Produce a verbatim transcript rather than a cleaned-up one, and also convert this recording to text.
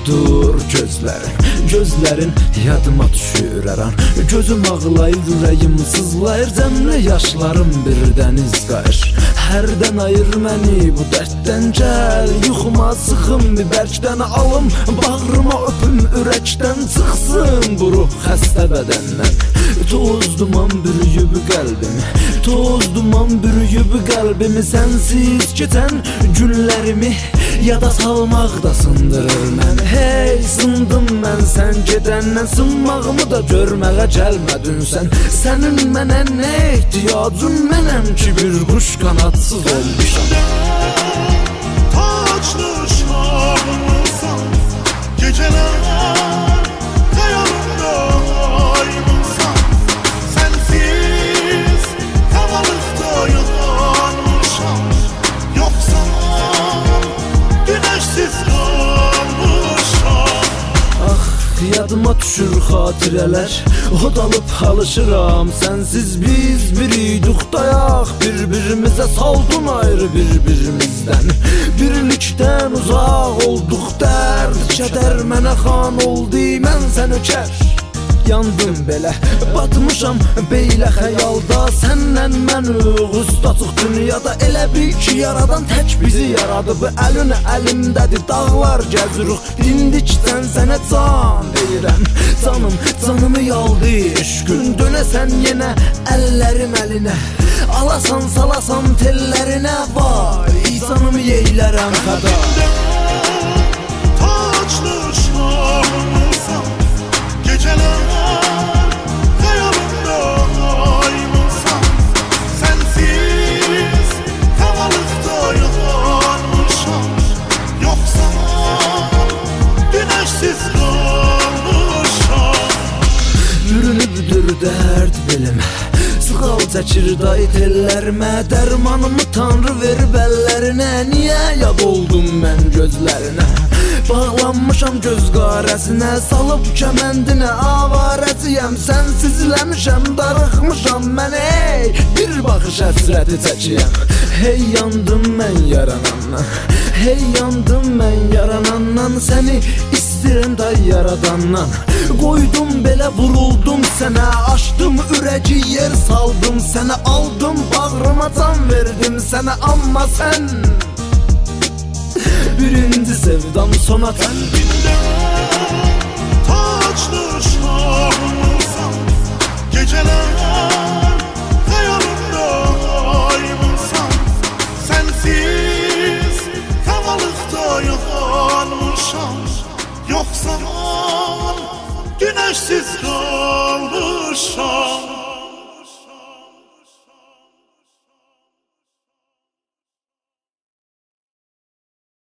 dur gözlərin, gözlərin yadıma düşür hər an. Gözüm ağlayır, ürəyim sızlayır, cəmlə yaşlarım bir dəniz qayır. Hərdən ayır məni bu dərddən, gəl yuxuma sıxım bir bərkdən, alım bağrıma öpüm ürəkdən, çıxsın bu ruh xəstə bədəndən. Toz duman bürüyüb qəlbimi, toz duman bürüyüb qəlbimi, sənsiz keçən günlərimi yada salmaq da sındırır məni. Hey, sındım mən sən gedəndən, sınmağımı da görməyə gəlmədin sən. Sənin mənə nə ehtiyacın, mənəm ki bir quş qanadsız olmuşam. Taçlı şahımsan, geceler hayalımda aymınsan. Sensiz tavalıkta yanmışam, yoksa güneşsiz kalmışam. Ah, yadıma düşür xatirələr, odalıb alışıram. Sənsiz biz biriydik dayaq, bir-birimizə saldın ayrı bir-birimizdən. Birlikdən uzaq olduq, dərd kədər mənə xan oldu, mən sən ökər. Yandım belə, batmışam beylə xəyalda, səndən mən ustaçıq dünyada. Elə bil ki yaradan tək bizi yaradıb, əlin əlimdədir, dağlar gəzirik, dindikdən sənə can deyirəm. Canım, canımı yaldı eşqün, dönəsən yenə əllərim əlinə, alasan salasan tellərinə, vay canımı yeylərəm fəda. Taçlı şahımsan, geceler hayalımda aymınsan. Sensiz tavalıkta yanmışam, yoksa güneşsiz kalmışam. Bürünübdür dərd belimə, sıxal çəkir day tellərimə, dərmanımı tanrı verib əllərinə. Niyə yad oldum mən gözlərinə, bağlanmışam göz qarəsinə, salıb kəməndinə avarəciyəm. Sənsizləmişəm, darıxmışam mən, ey bir baxış həsrəti çəkiyəm. Hey, yandım mən yaranandan, hey yandım mən yaranandan, səni istirəm da yaradandan. Qoydum belə vuruldum sənə, açdım ürəci yer saldım sənə, aldım bağrıma can verdim sənə, amma sən birinci sevdam sona tən. Taçlı şahımsan, geceler